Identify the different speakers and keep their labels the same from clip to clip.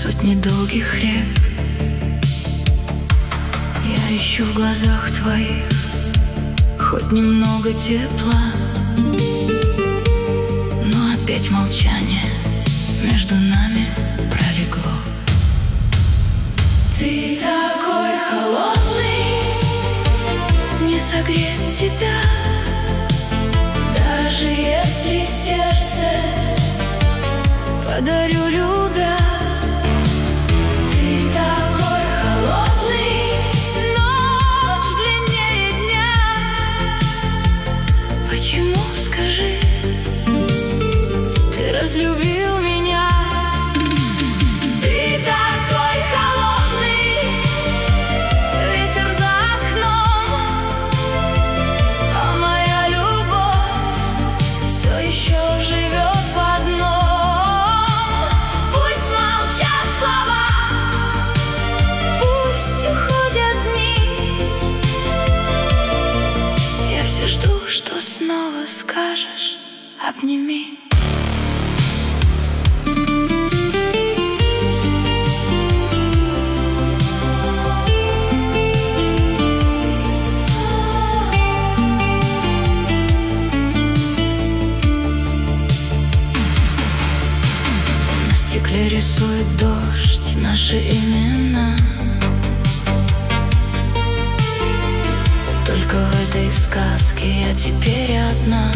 Speaker 1: сотни долгих рек. Я ищу в глазах твоих хоть немного тепла, но опять молчание между нами пролегло. Ты такой холодный, не согреть тебя, даже если сердце подарю любя. Ты такой холодный, ночь длиннее дня. Почему, скажи, ты разлюбил меня? Ты такой холодный, ветер за окном, а моя любовь все еще живет в одном. Пусть молчат слова, пусть уходят дни. Я все жду, что снова скажешь: обними. На стекле рисует дождь наши имена. Только в этой сказке я теперь одна.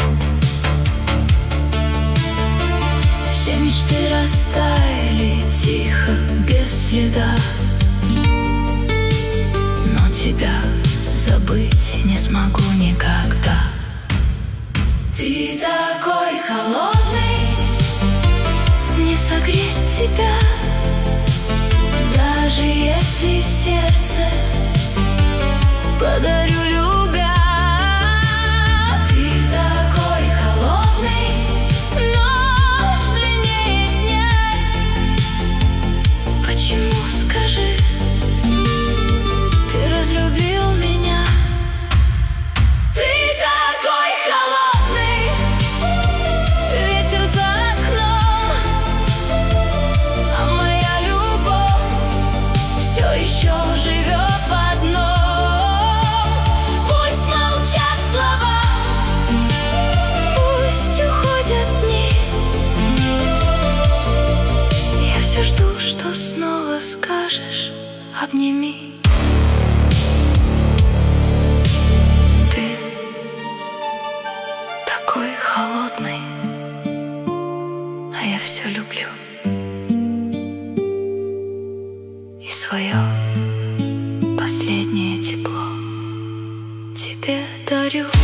Speaker 1: Все мечты растаяли тихо, без следа, но тебя забыть не смогу никогда. Ты такой холодный, не согреть тебя, даже если сердце подарю любя. Ты такой холодный, ночь длиннее дня. Почему, скажи, ты разлюбил меня? Ты такой холодный, ветер за окном, а моя любовь все еще живет в одном. Пусть молчат слова, пусть уходят дни. Я все жду, что снова скажешь: обними. Ты такой холодный, а я все люблю и свое последнее тепло тебе дарю.